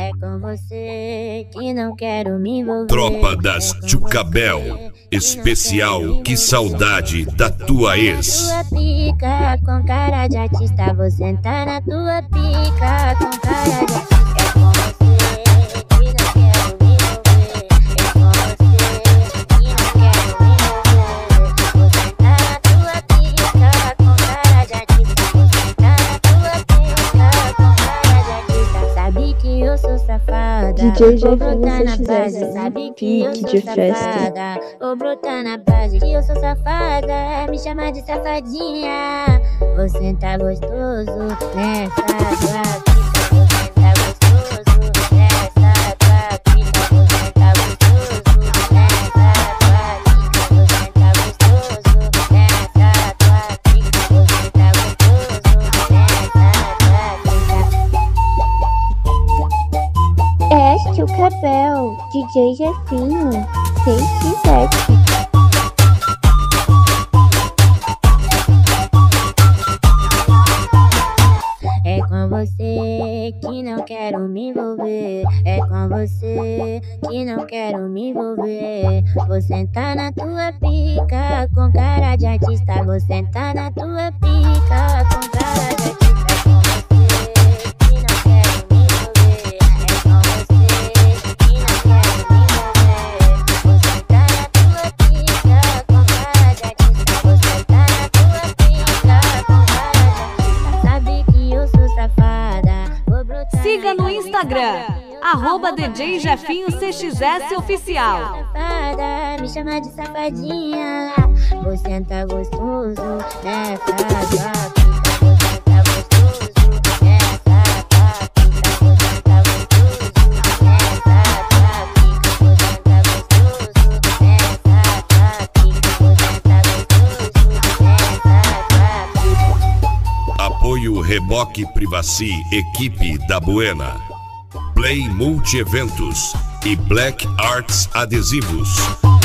É com você que não quero me envolver. Tropa das Tchucabel, especial Que Saudade da Tua Ex. Tua pica com cara de artista, vou sentar na tua pica com cara de artista. Eu sou safada, DJ vou brotar na Jefinho base. Sabe que eu pique sou de festa. safada, vou brotar na base. Que eu sou safada, me chama de safadinha. Vou sentar gostoso nessa tua pica. Vou sentar gostoso nessa tua pica. Vou sentar gostoso nessa tua pica. Vou sentar gostoso nessa tua pica. Vou sentar gostoso nessa tua pica. É Tchucabel, DJ Jefinho, 6x7. É com você que não quero me envolver. É com você que não quero me envolver. Vou sentar na tua pica com cara de artista. Vou sentar na tua pica com cara de artista. Siga no Instagram, @DJ Jefinho CXS Oficial. Safada, me chama de safadinha. Vou sentar gostoso nessa tua pica. Vou sentar gostoso nessa tua pica. Vou sentar gostoso nessa tua pica. Vou sentar gostoso nessa tua pica. Vou sentar gostoso nessa tua pica. Apoio Reboque Privacy, equipe da Buena, Play Multi Eventos e Black Arts Adesivos.